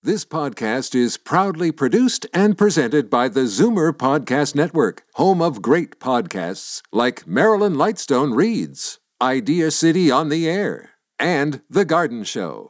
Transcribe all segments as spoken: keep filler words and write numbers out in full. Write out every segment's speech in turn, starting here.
This podcast is proudly produced and presented by the Zoomer Podcast Network, home of great podcasts like Marilyn Lightstone Reads, Idea City on the Air, and The Garden Show.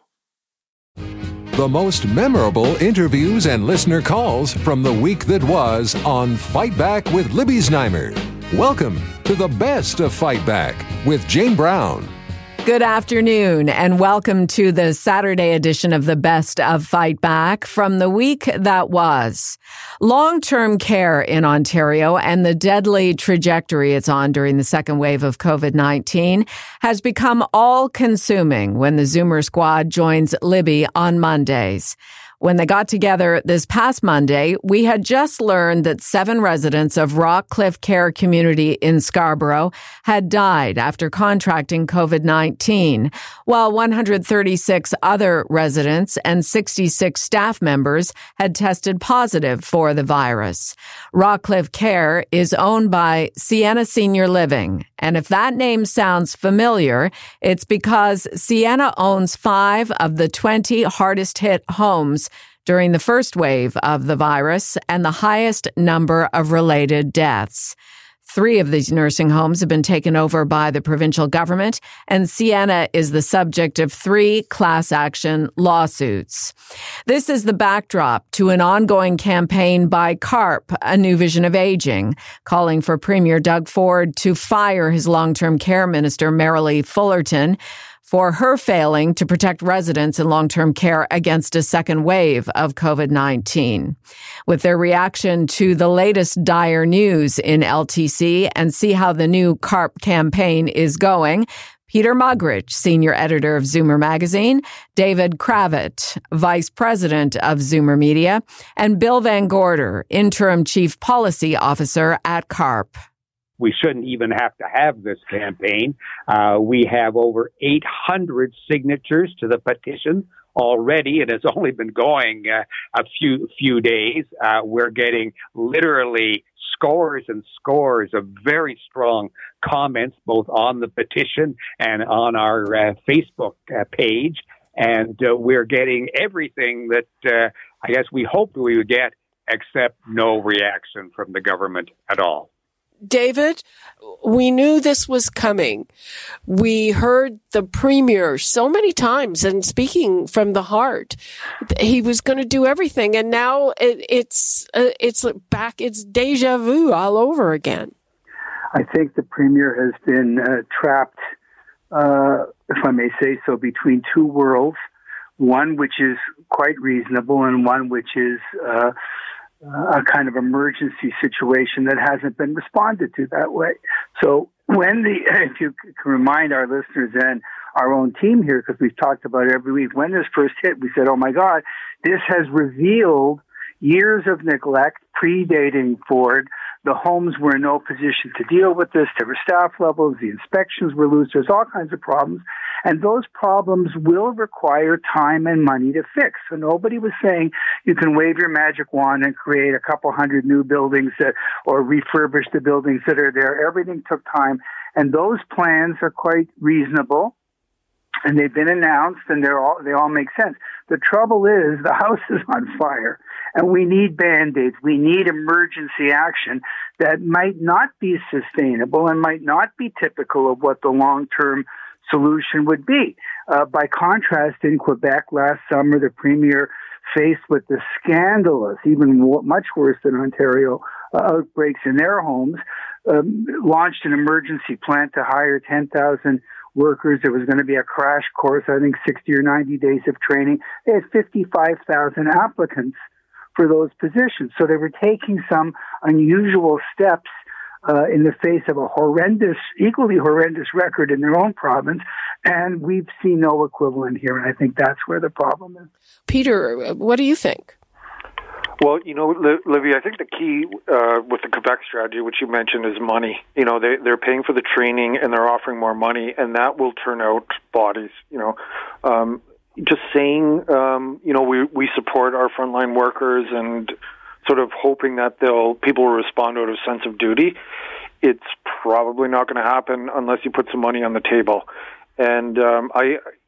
The most memorable interviews and listener calls from the week that was on Fight Back with Libby Znaimer. Welcome to the best of Fight Back with Jane Brown. Good afternoon and welcome to the Saturday edition of the Best of Fight Back from the week that was. Long-term care in Ontario and the deadly trajectory it's on during the second wave of covid nineteen has become all-consuming when the Zoomer squad joins Libby on Mondays. When they got together this past Monday, we had just learned that seven residents of Rockcliffe Care Community in Scarborough had died after contracting covid nineteen, while one hundred thirty-six other residents and sixty-six staff members had tested positive for the virus. Rockcliffe Care is owned by Sienna Senior Living, and if that name sounds familiar, it's because Sienna owns five of the twenty hardest hit homes during the first wave of the virus and the highest number of related deaths. Three of these nursing homes have been taken over by the provincial government, and Sienna is the subject of three class action lawsuits. This is the backdrop to an ongoing campaign by CARP, A New Vision of Aging, calling for Premier Doug Ford to fire his long-term care minister, Merrilee Fullerton, for her failing to protect residents in long-term care against a second wave of covid nineteen. With their reaction to the latest dire news in L T C and see how the new CARP campaign is going, Peter Muggeridge, senior editor of Zoomer Magazine, David Kravitz, vice president of Zoomer Media, and Bill Van Gorder, interim chief policy officer at CARP. We shouldn't even have to have this campaign. Uh, we have over eight hundred signatures to the petition already, and it's only been going uh, a few few days. Uh, we're getting literally scores and scores of very strong comments, both on the petition and on our uh, Facebook uh, page. And uh, we're getting everything that uh, I guess we hoped we would get, except no reaction from the government at all. David, we knew this was coming. We heard the premier so many times, and speaking from the heart, he was going to do everything. And now it, it's uh, it's back. It's deja vu all over again. I think the premier has been uh, trapped, uh, if I may say so, between two worlds. One which is quite reasonable, and one which is Uh, a kind of emergency situation that hasn't been responded to that way. So when the, if you can remind our listeners and our own team here, because we've talked about it every week, when this first hit, we said, oh my God, this has revealed years of neglect predating Ford. The homes were in no position to deal with this. There were staff levels. The inspections were loose. There's all kinds of problems. And those problems will require time and money to fix. So nobody was saying you can wave your magic wand and create a couple hundred new buildings that, or refurbish the buildings that are there. Everything took time. And those plans are quite reasonable. And they've been announced, and they're all, they all make sense. The trouble is the house is on fire, and we need Band-Aids. We need emergency action that might not be sustainable and might not be typical of what the long-term solution would be. Uh, by contrast, in Quebec last summer, the premier, faced with the scandalous, even more, much worse than Ontario, uh, outbreaks in their homes, um, launched an emergency plan to hire ten thousand workers. There was going to be a crash course, I think sixty or ninety days of training. They had fifty-five thousand applicants for those positions. So they were taking some unusual steps uh, in the face of a horrendous, equally horrendous record in their own province. And we've seen no equivalent here. And I think that's where the problem is. Peter, what do you think? Well, you know, Livy, I think the key uh, with the Quebec strategy, which you mentioned, is money. You know, they, they're paying for the training and they're offering more money, and that will turn out bodies. You know, um, just saying, um, you know, we we support our frontline workers and sort of hoping that they'll people will respond out of a sense of duty. It's probably not going to happen unless you put some money on the table. And um, I,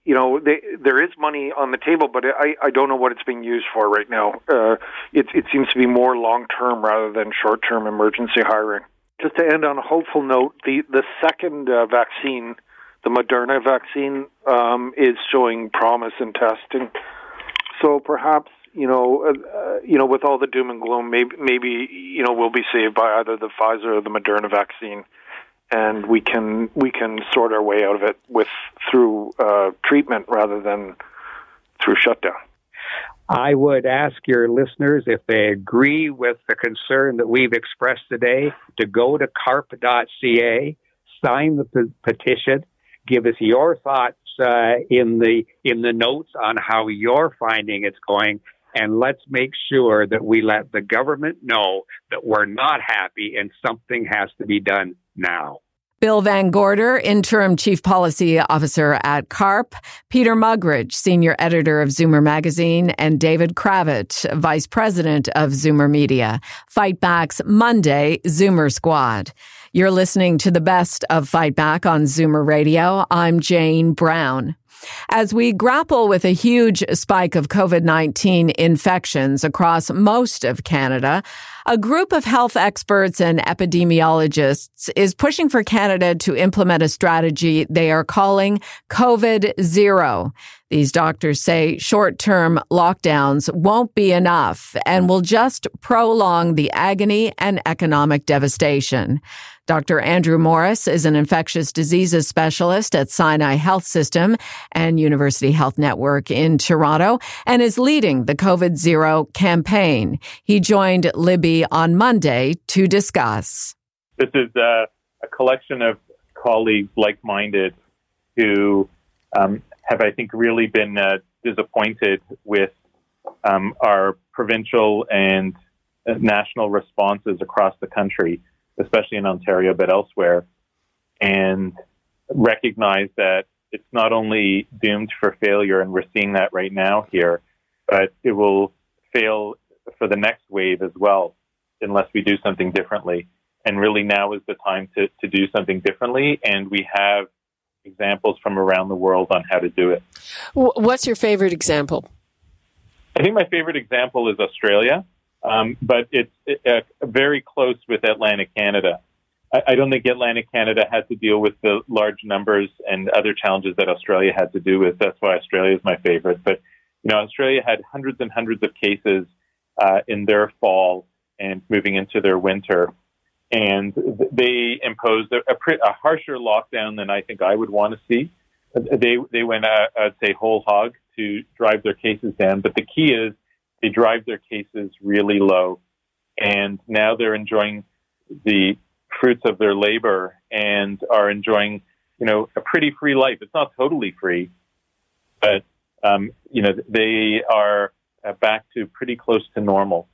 you know, they, there is money on the table, but I, I don't know what it's being used for right now. Uh, it, it seems to be more long-term rather than short-term emergency hiring. Just to end on a hopeful note, the, the second uh, vaccine, the Moderna vaccine, um, is showing promise in testing. So perhaps, you know, uh, you know, with all the doom and gloom, maybe, maybe, you know, we'll be saved by either the Pfizer or the Moderna vaccine, and we can we can sort our way out of it with through uh, treatment rather than through shutdown. I would ask your listeners if they agree with the concern that we've expressed today to go to carp dot c a, sign the p- petition, give us your thoughts uh, in the in the notes on how you're finding it's going, and let's make sure that we let the government know that we're not happy and something has to be done now. Bill Van Gorder, Interim Chief Policy Officer at CARP, Peter Muggeridge, Senior Editor of Zoomer Magazine, and David Kravitz, Vice President of Zoomer Media. Fight Back's Monday Zoomer Squad. You're listening to the best of Fight Back on Zoomer Radio. I'm Jane Brown. As we grapple with a huge spike of COVID nineteen infections across most of Canada, a group of health experts and epidemiologists is pushing for Canada to implement a strategy they are calling COVID Zero. These doctors say short-term lockdowns won't be enough and will just prolong the agony and economic devastation. Doctor Andrew Morris is an infectious diseases specialist at Sinai Health System and University Health Network in Toronto and is leading the COVID Zero campaign. He joined Libby on Monday to discuss. This is a, a collection of colleagues like-minded who um, have, I think, really been uh, disappointed with um, our provincial and national responses across the country, especially in Ontario, but elsewhere, and recognize that it's not only doomed for failure, and we're seeing that right now here, but it will fail for the next wave as well, unless we do something differently. And really now is the time to, to do something differently, and we have examples from around the world on how to do it. What's your favorite example? I think my favorite example is Australia. Um, but it's uh, very close with Atlantic Canada. I, I don't think Atlantic Canada had to deal with the large numbers and other challenges that Australia had to do with. That's why Australia is my favorite. But, you know, Australia had hundreds and hundreds of cases uh, in their fall and moving into their winter. And they imposed a, a, pre- a harsher lockdown than I think I would want to see. They, they went, uh, I'd say, whole hog to drive their cases down. But the key is, they drive their cases really low, and now they're enjoying the fruits of their labor and are enjoying, you know, a pretty free life. It's not totally free, but, um, you know, they are back to pretty close to normal.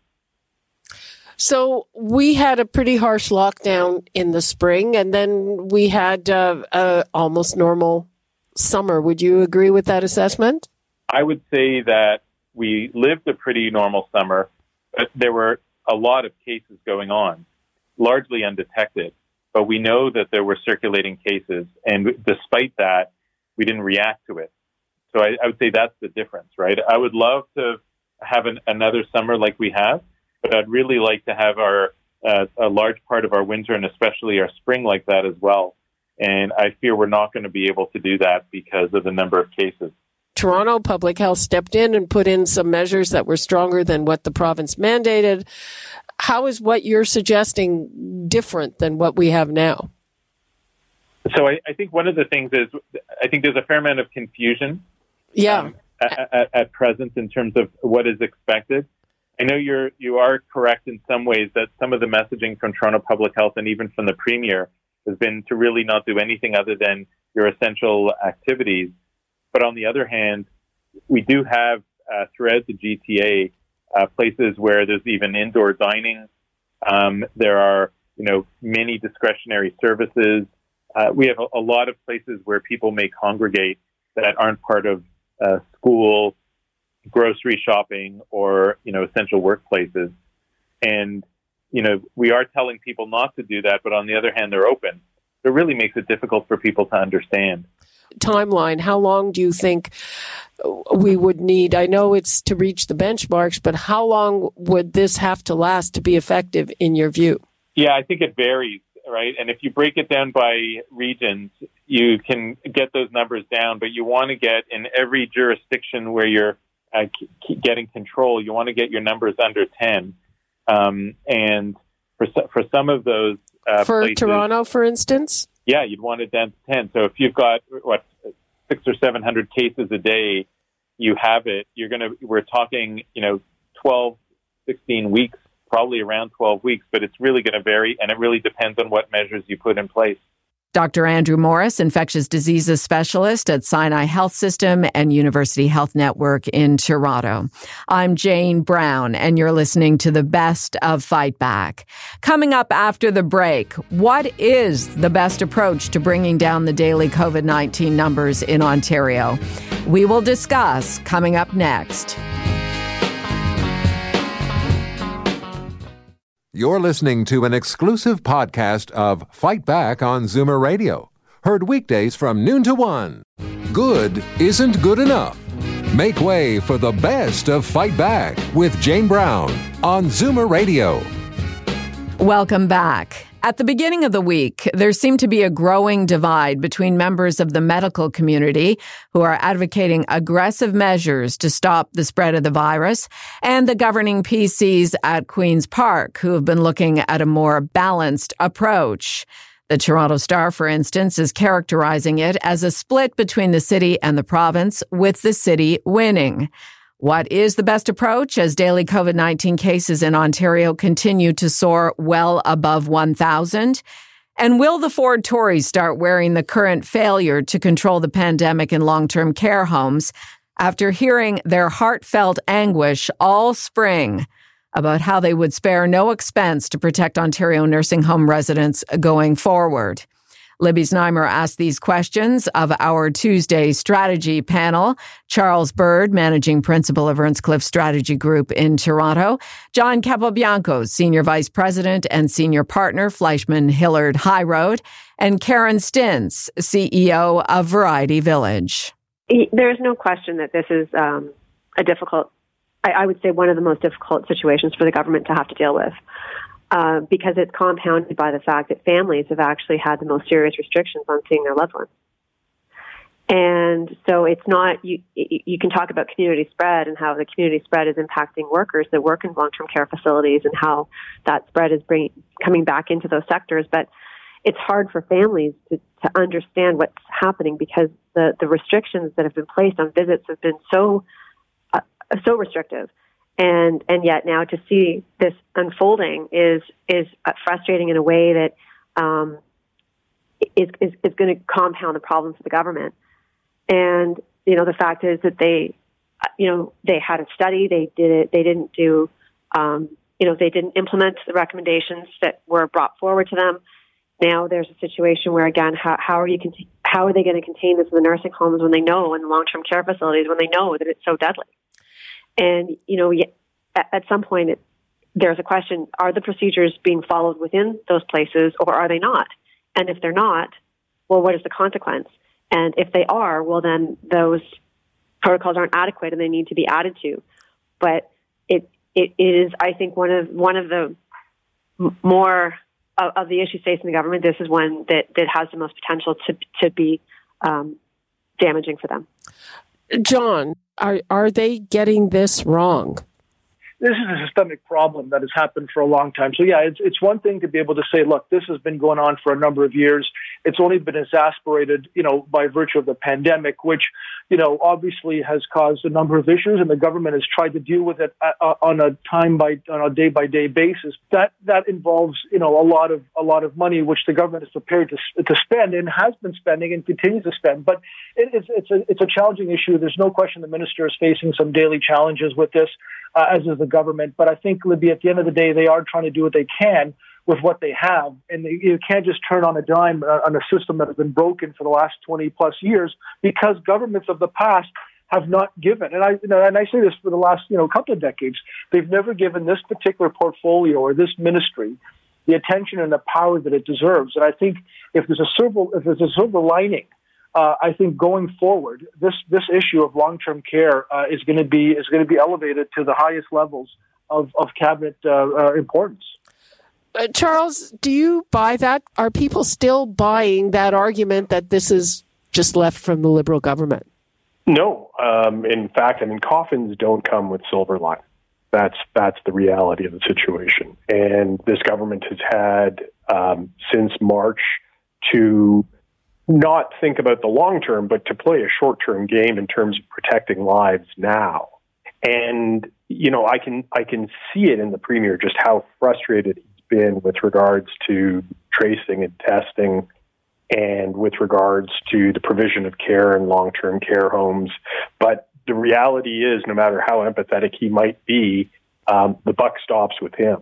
So we had a pretty harsh lockdown in the spring, and then we had uh, a almost normal summer. Would you agree with that assessment? I would say that we lived a pretty normal summer, but there were a lot of cases going on, largely undetected. But we know that there were circulating cases, and despite that, we didn't react to it. So I, I would say that's the difference, right? I would love to have an, another summer like we have, but I'd really like to have our uh, a large part of our winter and especially our spring like that as well. And I fear we're not going to be able to do that because of the number of cases. Toronto Public Health stepped in and put in some measures that were stronger than what the province mandated. How is what you're suggesting different than what we have now? So I, I think one of the things is, I think there's a fair amount of confusion yeah. um, at, at, at present in terms of what is expected. I know you're, you are correct in some ways that some of the messaging from Toronto Public Health and even from the Premier has been to really not do anything other than your essential activities. But on the other hand, we do have uh, throughout the G T A uh, places where there's even indoor dining. Um, there are, you know, many discretionary services. Uh, we have a, a lot of places where people may congregate that aren't part of uh, school, grocery shopping, or, you know, essential workplaces. And, you know, we are telling people not to do that, but on the other hand, they're open. It really makes it difficult for people to understand. timeline, how long do you think we would need? I know it's to reach the benchmarks, but how long would this have to last to be effective in your view? Yeah, I think it varies, right? And if you break it down by regions, you can get those numbers down, but you want to get in every jurisdiction where you're uh, k- getting control, you want to get your numbers under ten. Um, and for for some of those uh, For places, Toronto, for instance? Yeah, you'd want it down to ten. So if you've got, what, six or seven hundred cases a day, you have it, you're going to, we're talking, you know, twelve, sixteen weeks, probably around twelve weeks, but it's really going to vary, and it really depends on what measures you put in place. Doctor Andrew Morris, infectious diseases specialist at Sinai Health System and University Health Network in Toronto. I'm Jane Brown, and you're listening to the best of Fight Back. Coming up after the break, what is the best approach to bringing down the daily COVID nineteen numbers in Ontario? We will discuss coming up next. You're listening to an exclusive podcast of Fight Back on Zoomer Radio. Heard weekdays from noon to one. Good isn't good enough. Make way for the best of Fight Back with Jane Brown on Zoomer Radio. Welcome back. At the beginning of the week, there seemed to be a growing divide between members of the medical community who are advocating aggressive measures to stop the spread of the virus and the governing P Cs at Queen's Park who have been looking at a more balanced approach. The Toronto Star, for instance, is characterizing it as a split between the city and the province, with the city winning. What is the best approach as daily COVID nineteen cases in Ontario continue to soar well above one thousand? And will the Ford Tories start wearing the current failure to control the pandemic in long-term care homes after hearing their heartfelt anguish all spring about how they would spare no expense to protect Ontario nursing home residents going forward? Libby Znaimer asked these questions of our Tuesday strategy panel. Charles Bird, Managing Principal of Earnscliffe Strategy Group in Toronto. John Capobianco, Senior Vice President and Senior Partner, Fleischman Hillard High Road. And Karen Stintz, C E O of Variety Village. There's no question that this is um, a difficult, I, I would say one of the most difficult situations for the government to have to deal with. Uh, because it's compounded by the fact that families have actually had the most serious restrictions on seeing their loved ones. And so it's not, you, you can talk about community spread and how the community spread is impacting workers that work in long-term care facilities and how that spread is bringing, coming back into those sectors. But it's hard for families to, to understand what's happening because the, the restrictions that have been placed on visits have been so, uh, so restrictive. And and yet now to see this unfolding is is frustrating in a way that um, is is, is going to compound the problems for the government. And you know the fact is that they, you know, they had a study, they did it, they didn't do, um, you know, they didn't implement the recommendations that were brought forward to them. Now there's a situation where again, how how are you cont- how are they going to contain this in the nursing homes when they know, in long term care facilities when they know that it's so deadly? And, you know, at some point, it, there's a question, are the procedures being followed within those places or are they not? And if they're not, well, what is the consequence? And if they are, well, then those protocols aren't adequate and they need to be added to. But it it is, I think, one of one of the more of, of the issues facing the government. This is one that, that has the most potential to, to be um, damaging for them. John, are are they getting this wrong? This is a systemic problem that has happened for a long time. So, yeah, it's it's one thing to be able to say, look, this has been going on for a number of years. It's only been exacerbated, you know, by virtue of the pandemic, which, you know, obviously has caused a number of issues, and the government has tried to deal with it uh, on a time by on a day by day basis. That that involves, you know, a lot of a lot of money, which the government is prepared to to spend and has been spending and continues to spend. But it, it's it's a it's a challenging issue. There's no question the minister is facing some daily challenges with this, uh, as is the government. But I think, Libby, at the end of the day, they are trying to do what they can with what they have. And they, you can't just turn on a dime on a system that has been broken for the last twenty plus years, because governments of the past have not given. And I, you know, and I say this for the last, you know, couple of decades, they've never given this particular portfolio or this ministry the attention and the power that it deserves. And I think if there's a silver, if there's a silver lining uh, I think going forward, this this issue of long-term care uh, is going to be is going to be elevated to the highest levels of of cabinet uh, uh, importance. Uh, Charles, do you buy that? Are people still buying that argument that this is just left from the Liberal government? No. Um, in fact, I mean, coffins don't come with silver linings. That's that's the reality of the situation. And this government has had um, since March to not think about the long term, but to play a short term game in terms of protecting lives now. And you know, I can I can see it in the Premier just how frustrated he's been with regards to tracing and testing, and with regards to the provision of care in long term care homes. But the reality is, no matter how empathetic he might be, um, the buck stops with him.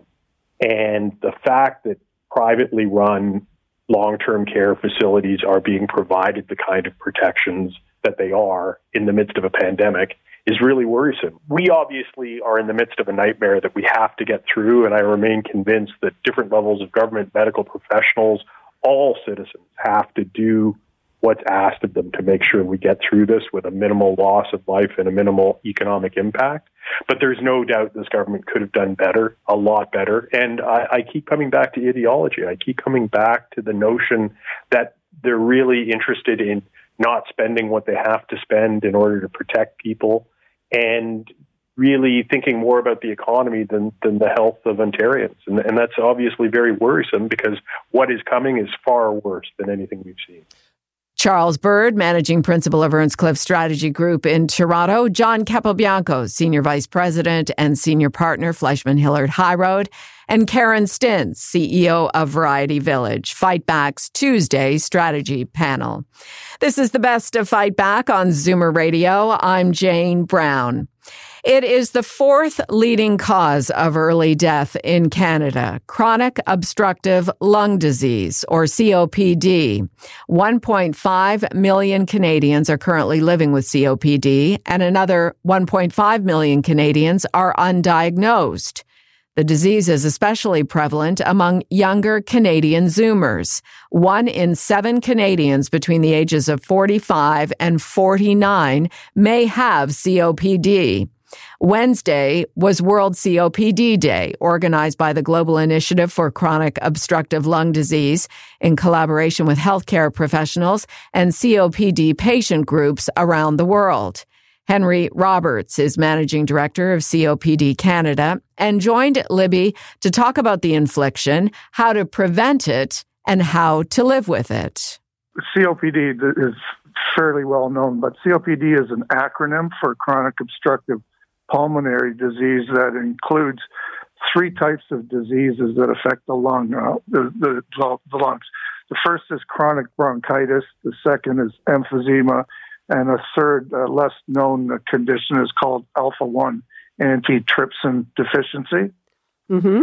And the fact that privately run long-term care facilities are being provided the kind of protections that they are in the midst of a pandemic is really worrisome. We obviously are in the midst of a nightmare that we have to get through, and I remain convinced that different levels of government, medical professionals, all citizens have to do what's asked of them to make sure we get through this with a minimal loss of life and a minimal economic impact. But there's no doubt this government could have done better, a lot better. And I, I keep coming back to ideology. I keep coming back to the notion that they're really interested in not spending what they have to spend in order to protect people, and really thinking more about the economy than, than the health of Ontarians. And, and that's obviously very worrisome, because what is coming is far worse than anything we've seen. Charles Bird, Managing Principal of Earnscliffe Strategy Group in Toronto. John Capobianco, Senior Vice President and Senior Partner, Fleischman Hillard High Road. And Karen Stintz, C E O of Variety Village, Fight Back's Tuesday strategy panel. This is the best of Fight Back on Zoomer Radio. I'm Jane Brown. It is the fourth leading cause of early death in Canada, chronic obstructive lung disease, or C O P D. one point five million Canadians are currently living with C O P D, and another one point five million Canadians are undiagnosed. The disease is especially prevalent among younger Canadian Zoomers. One in seven Canadians between the ages of forty-five and forty-nine may have C O P D. Wednesday was World C O P D Day, organized by the Global Initiative for Chronic Obstructive Lung Disease in collaboration with healthcare professionals and C O P D patient groups around the world. Henry Roberts is Managing Director of C O P D Canada and joined Libby to talk about the infliction, how to prevent it, and how to live with it. C O P D is fairly well known, but C O P D is an acronym for chronic obstructive pulmonary disease that includes three types of diseases that affect the lung, uh, the, the, the lungs. The first is chronic bronchitis. The second is emphysema. And a third, uh, less known condition is called alpha one antitrypsin deficiency. Mm-hmm.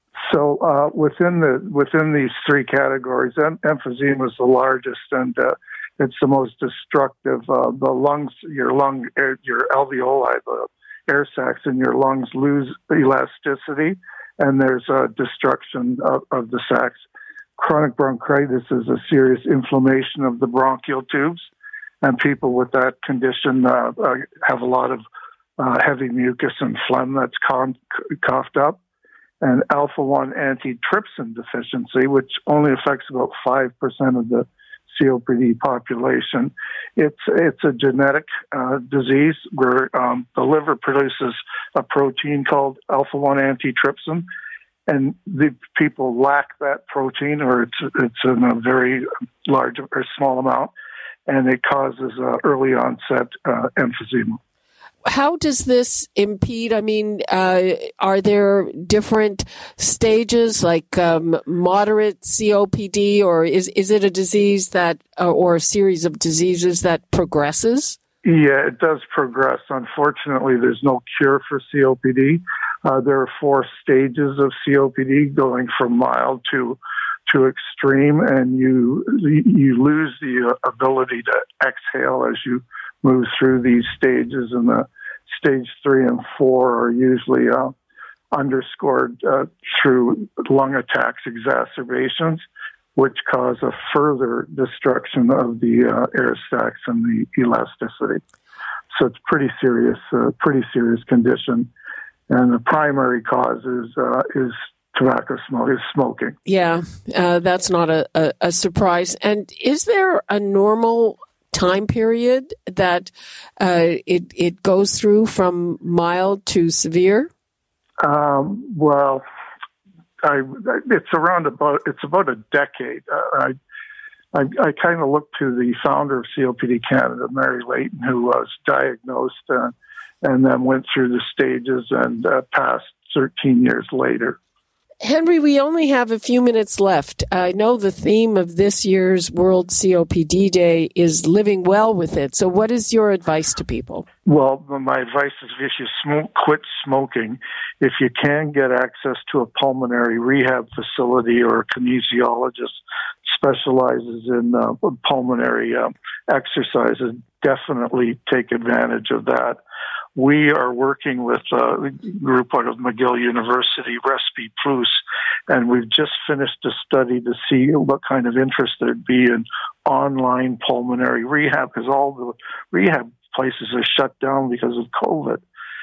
So uh, within the within these three categories, em- emphysema is the largest, and uh, it's the most destructive. Uh, the lungs, your lung, your alveoli, the air sacs in your lungs lose elasticity, and there's a destruction of, of the sacs. Chronic bronchitis is a serious inflammation of the bronchial tubes, and people with that condition uh, uh, have a lot of uh, heavy mucus and phlegm that's con- coughed up. And alpha one antitrypsin deficiency, which only affects about five percent of the C O P D population. It's it's a genetic uh, disease where um, the liver produces a protein called alpha one antitrypsin, and the people lack that protein, or it's it's in a very large or small amount, and it causes uh, early onset uh, emphysema. How does this impede? I mean, uh, are there different stages, like um, moderate C O P D, or is is it a disease that, uh, or a series of diseases that progresses? Yeah, it does progress. Unfortunately, there's no cure for C O P D. Uh, there are four stages of C O P D, going from mild to to extreme, and you you lose the ability to exhale as you move through these stages, and the stage three and four are usually uh, underscored uh, through lung attacks, exacerbations. which cause a further destruction of the uh, air stacks and the elasticity. So it's pretty serious, uh, pretty serious condition. And the primary cause is uh, is tobacco smoke, is smoking. Yeah, uh, that's not a, a, a surprise. And is there a normal time period that uh, it it goes through from mild to severe? Um, well, I, it's around about it's about a decade. Uh, I I, I kind of looked to the founder of C O P D Canada, Mary Layton, who was diagnosed uh, and then went through the stages and uh, passed thirteen years later. Henry, we only have a few minutes left. I know the theme of this year's World C O P D Day is living well with it. So what is your advice to people? Well, my advice is if you smoke, quit smoking. If you can get access to a pulmonary rehab facility or a kinesiologist specializes in uh, pulmonary uh, exercises, definitely take advantage of that. We are working with a group out of McGill University, Respi Plus, and we've just finished a study to see what kind of interest there'd be in online pulmonary rehab, because all the rehab places are shut down because of COVID.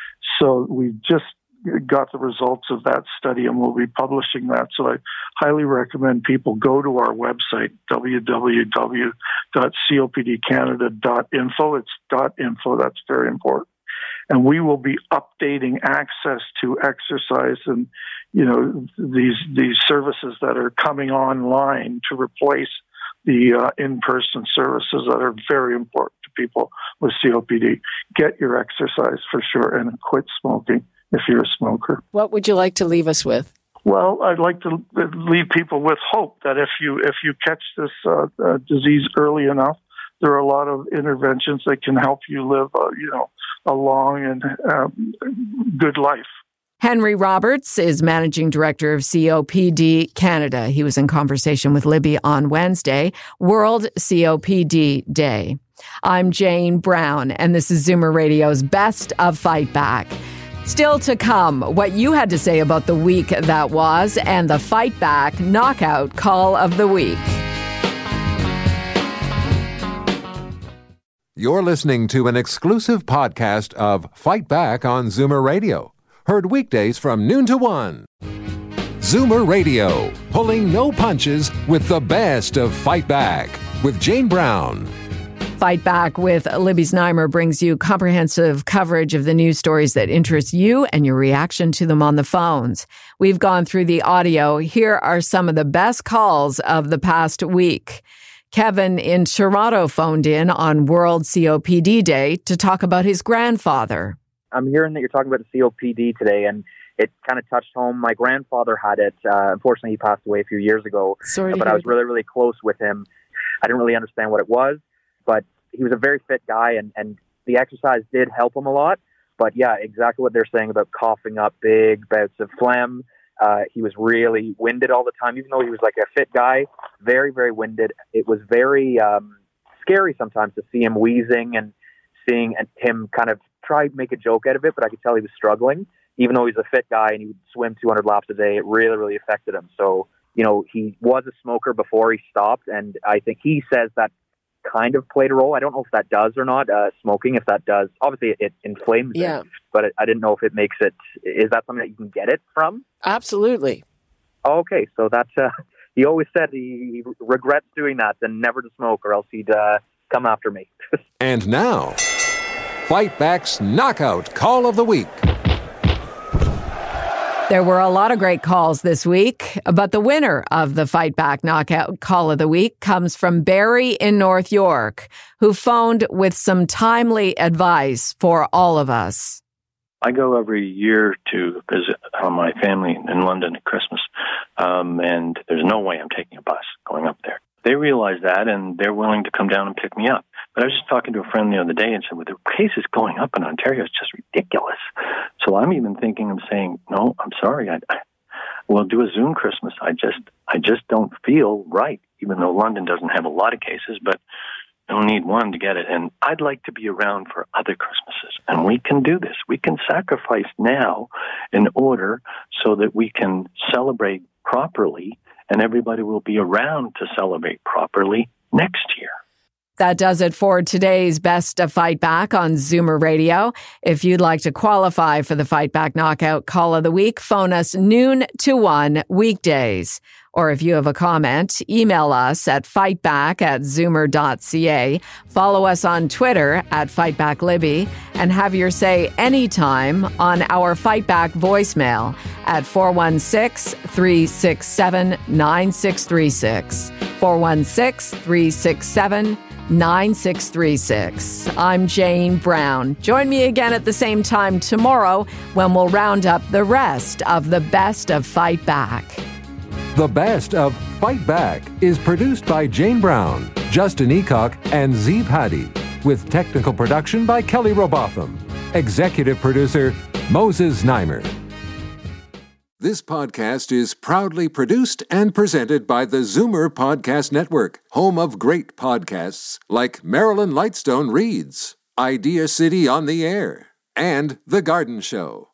So we've just got the results of that study, and we'll be publishing that. So I highly recommend people go to our website, w w w dot c o p d canada dot info. It's .info, that's very important. And we will be updating access to exercise and, you know, these these services that are coming online to replace the uh, in-person services that are very important to people with C O P D. Get your exercise for sure and quit smoking if you're a smoker. What would you like to leave us with? Well, I'd like to leave people with hope that if you if you catch this uh, uh, disease early enough, there are a lot of interventions that can help you live, uh, you know, a long and uh, good life. Henry Roberts is Managing Director of C O P D Canada. He was in conversation with Libby on Wednesday, World C O P D Day. I'm Jane Brown, and this is Zoomer Radio's Best of Fight Back. Still to come, what you had to say about the week that was and the Fight Back Knockout Call of the Week. You're listening to an exclusive podcast of Fight Back on Zoomer Radio. Heard weekdays from noon to one. Zoomer Radio, pulling no punches with the best of Fight Back with Jane Brown. Fight Back with Libby Znaimer brings you comprehensive coverage of the news stories that interest you and your reaction to them on the phones. We've gone through the audio. Here are some of the best calls of the past week. Kevin in Toronto phoned in on World C O P D Day to talk about his grandfather. I'm hearing that you're talking about the C O P D today, and it kind of touched home. My grandfather had it. Uh, unfortunately, he passed away a few years ago. Sorry, but I was really, really close with him. I didn't really understand what it was, but he was a very fit guy, and, and the exercise did help him a lot. But yeah, exactly what they're saying about coughing up big bouts of phlegm. Uh, he was really winded all the time, even though he was like a fit guy, very, very winded. It was very um, scary sometimes to see him wheezing and seeing him kind of try to make a joke out of it, but I could tell he was struggling. Even though he's a fit guy and he would swim two hundred laps a day, it really, really affected him. So, you know, he was a smoker before he stopped, and I think he says that kind of played a role. I don't know if that does or not, uh, smoking, if that does. Obviously, it, it inflames yeah. it, but it, I didn't know if it makes it, is that something that you can get it from? Absolutely. Okay, so that's, uh, he always said he, he regrets doing that and never to smoke or else he'd uh, come after me. And now, Fight Back's Knockout Call of the Week. There were a lot of great calls this week, but the winner of the Fight Back Knockout Call of the Week comes from Barry in North York, who phoned with some timely advice for all of us. I go every year to visit uh, my family in London at Christmas, um, and there's no way I'm taking a bus going up there. They realize that, and they're willing to come down and pick me up. But I was just talking to a friend the other day and said, with the cases going up in Ontario, it's just ridiculous. So I'm even thinking of saying, no, I'm sorry, I, I we'll do a Zoom Christmas. I just I just don't feel right, even though London doesn't have a lot of cases, but I don't need one to get it. And I'd like to be around for other Christmases. And we can do this. We can sacrifice now in order so that we can celebrate properly and everybody will be around to celebrate properly next year. That does it for today's Best of Fight Back on Zoomer Radio. If you'd like to qualify for the Fight Back Knockout Call of the Week, phone us noon to one weekdays. Or if you have a comment, email us at fightback at zoomer dot c a. Follow us on Twitter at FightbackLibby, and have your say anytime on our Fight Back voicemail at four one six, three six seven, nine six three six. four one six, three six seven, nine six three six. I'm Jane Brown. Join me again at the same time tomorrow when we'll round up the rest of the Best of Fight Back. The Best of Fight Back is produced by Jane Brown, Justin Eacock, and Zeev Hadi, with technical production by Kelly Robotham. Executive producer, Moses Znaimer. This podcast is proudly produced and presented by the Zoomer Podcast Network, home of great podcasts like Marilyn Lightstone Reads, Idea City on the Air, and The Garden Show.